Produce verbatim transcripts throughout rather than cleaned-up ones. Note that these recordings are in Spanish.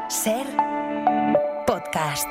Ser podcast.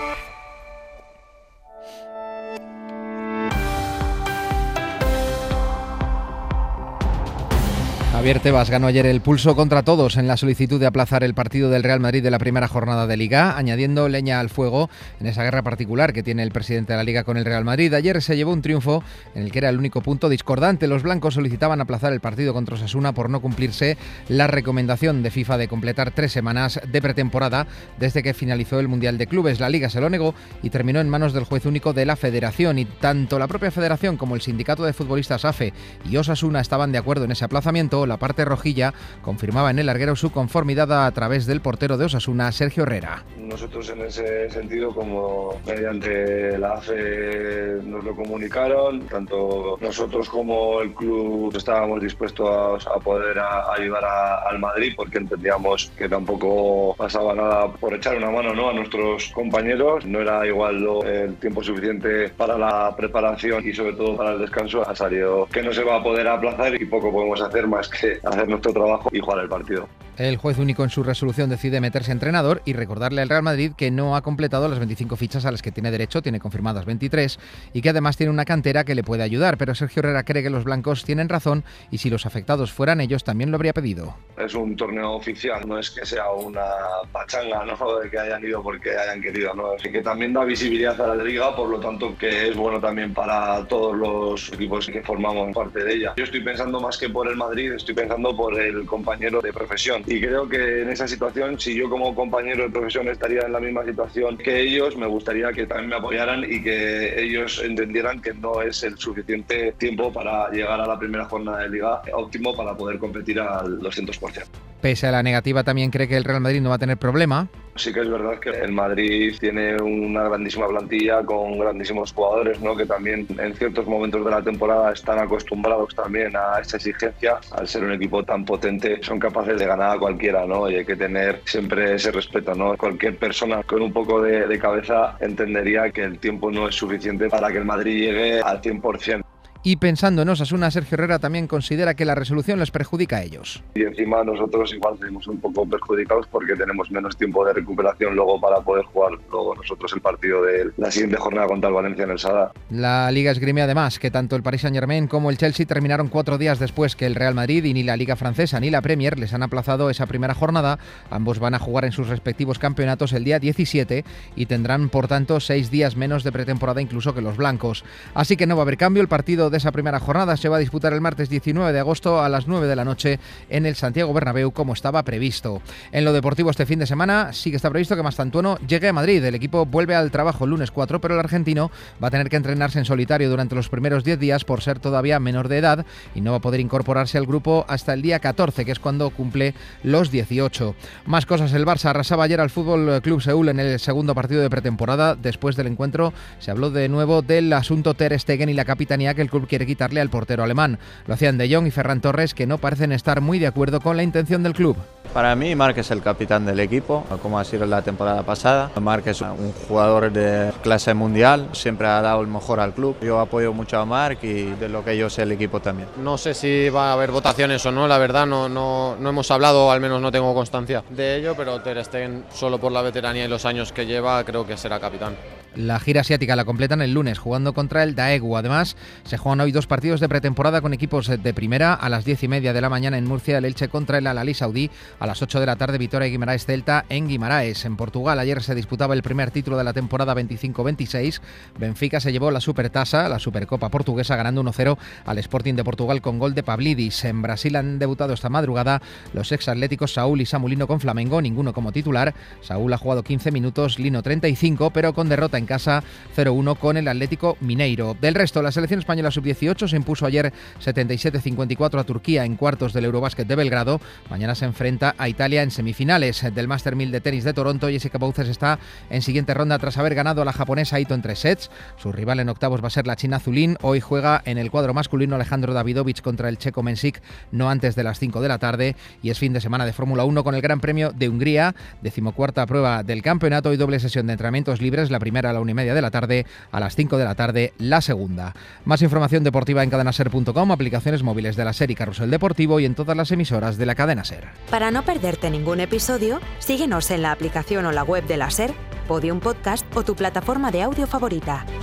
Javier Tebas ganó ayer el pulso contra todos en la solicitud de aplazar el partido del Real Madrid de la primera jornada de Liga, añadiendo leña al fuego en esa guerra particular que tiene el presidente de la Liga con el Real Madrid. Ayer se llevó un triunfo en el que era el único punto discordante. Los blancos solicitaban aplazar el partido contra Osasuna por no cumplirse la recomendación de FIFA de completar tres semanas de pretemporada desde que finalizó el Mundial de Clubes. La Liga se lo negó y terminó en manos del juez único de la Federación, y tanto la propia Federación como el sindicato de futbolistas AFE y Osasuna estaban de acuerdo en ese aplazamiento. La parte rojilla confirmaba en el larguero su conformidad a través del portero de Osasuna, Sergio Herrera. Nosotros en ese sentido, como mediante la AFE nos lo comunicaron, tanto nosotros como el club estábamos dispuestos a, a poder a, a ayudar a, al Madrid, porque entendíamos que tampoco pasaba nada por echar una mano, ¿no?, a nuestros compañeros. No era igual lo, el tiempo suficiente para la preparación y sobre todo para el descanso. Ha salido que no se va a poder aplazar y poco podemos hacer más que hacer nuestro trabajo y jugar el partido. El juez único en su resolución decide meterse entrenador y recordarle al Real Madrid que no ha completado las veinticinco fichas a las que tiene derecho, tiene confirmadas veintitrés, y que además tiene una cantera que le puede ayudar. Pero Sergio Herrera cree que los blancos tienen razón y si los afectados fueran ellos también lo habría pedido. Es un torneo oficial, no es que sea una pachanga, no de que hayan ido porque hayan querido, ¿no? Así que también da visibilidad a la Liga, por lo tanto que es bueno también para todos los equipos que formamos parte de ella. Yo estoy pensando más que por el Madrid, estoy pensando por el compañero de profesión. Y creo que en esa situación, si yo como compañero de profesión estaría en la misma situación que ellos, me gustaría que también me apoyaran y que ellos entendieran que no es el suficiente tiempo para llegar a la primera jornada de Liga óptimo para poder competir al doscientos por ciento. Pese a la negativa, también cree que el Real Madrid no va a tener problema. Sí que es verdad que el Madrid tiene una grandísima plantilla con grandísimos jugadores, ¿no?, que también en ciertos momentos de la temporada están acostumbrados también a esa exigencia. Al ser un equipo tan potente, son capaces de ganar a cualquiera, ¿no? Y hay que tener siempre ese respeto, ¿no? Cualquier persona con un poco de, de cabeza entendería que el tiempo no es suficiente para que el Madrid llegue al cien por ciento. Y pensando en Osasuna, Sergio Herrera también considera que la resolución les perjudica a ellos. Y encima nosotros igual seguimos un poco perjudicados porque tenemos menos tiempo de recuperación luego para poder jugar luego nosotros el partido de la siguiente jornada contra el Valencia en el Sadar. La Liga esgrime además que tanto el Paris Saint-Germain como el Chelsea terminaron cuatro días después que el Real Madrid, y ni la Liga francesa ni la Premier les han aplazado esa primera jornada. Ambos van a jugar en sus respectivos campeonatos el día diecisiete y tendrán por tanto seis días menos de pretemporada incluso que los blancos. Así que no va a haber cambio. El partido de esa primera jornada se va a disputar el martes diecinueve de agosto a las nueve de la noche en el Santiago Bernabéu, como estaba previsto. En lo deportivo este fin de semana sí que está previsto que Mastantuono llegue a Madrid. El equipo vuelve al trabajo el lunes cuatro, pero el argentino va a tener que entrenarse en solitario durante los primeros diez días por ser todavía menor de edad y no va a poder incorporarse al grupo hasta el día catorce, que es cuando cumple los dieciocho. Más cosas: el Barça arrasaba ayer al Fútbol Club Seúl en el segundo partido de pretemporada. Después del encuentro se habló de nuevo del asunto Ter Stegen y la capitanía que el club quiere quitarle al portero alemán. Lo hacían De Jong y Ferran Torres, que no parecen estar muy de acuerdo con la intención del club. Para mí, Marc es el capitán del equipo, como ha sido la temporada pasada. Marc es un jugador de clase mundial, siempre ha dado el mejor al club. Yo apoyo mucho a Marc y de lo que yo sé el equipo también. No sé si va a haber votaciones o no, la verdad no, no, no hemos hablado, o al menos no tengo constancia de ello, pero Ter Stegen, solo por la veteranía y los años que lleva, creo que será capitán. La gira asiática la completan el lunes jugando contra el Daegu. Además, se juegan hoy dos partidos de pretemporada con equipos de primera. A las diez y media de la mañana en Murcia, el Elche contra el Al-Ahly saudí. A las ocho de la tarde, Vitória y Guimarães Celta en Guimarães. En Portugal, ayer se disputaba el primer título de la temporada veinticinco veintiséis. Benfica se llevó la Supertasa, la Supercopa portuguesa, ganando uno cero al Sporting de Portugal con gol de Pavlidis. En Brasil han debutado esta madrugada los exatléticos Saúl y Samulino con Flamengo, ninguno como titular. Saúl ha jugado quince minutos, Lino treinta y cinco, pero con derrota en casa cero uno con el Atlético Mineiro. Del resto, la selección española sub dieciocho se impuso ayer setenta y siete cincuenta y cuatro a Turquía en cuartos del Eurobásquet de Belgrado. Mañana se enfrenta a Italia en semifinales. Del Master mil de tenis de Toronto, Jessica Bowles está en siguiente ronda tras haber ganado a la japonesa Ito en tres sets. Su rival en octavos va a ser la china Zulín. Hoy juega en el cuadro masculino Alejandro Davidovich contra el checo Mensik, no antes de las cinco de la tarde. Y es fin de semana de Fórmula uno con el Gran Premio de Hungría, decimocuarta prueba del campeonato y doble sesión de entrenamientos libres. La primera a la una y media de la tarde, a las cinco de la tarde la segunda. Más información deportiva en cadenaser punto com, aplicaciones móviles de la SER y Carrusel Deportivo y en todas las emisoras de la cadena SER. Para no perderte ningún episodio, síguenos en la aplicación o la web de la SER, Podium Podcast o tu plataforma de audio favorita.